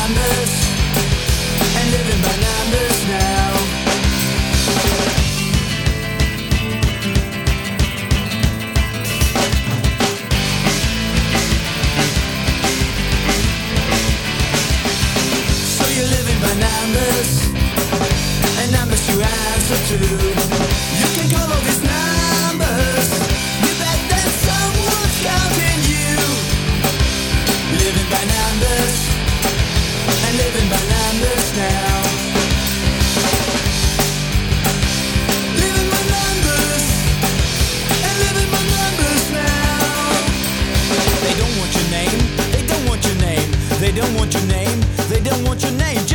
numbers and living by numbers now. So you're living by numbers, and numbers you answer to. You can call all these numbers, you bet that someone's counting you. Living by numbers, and living by numbers now. Living by numbers, and living by numbers now. They don't want your name, they don't want your name, they don't want your name, they don't want your name.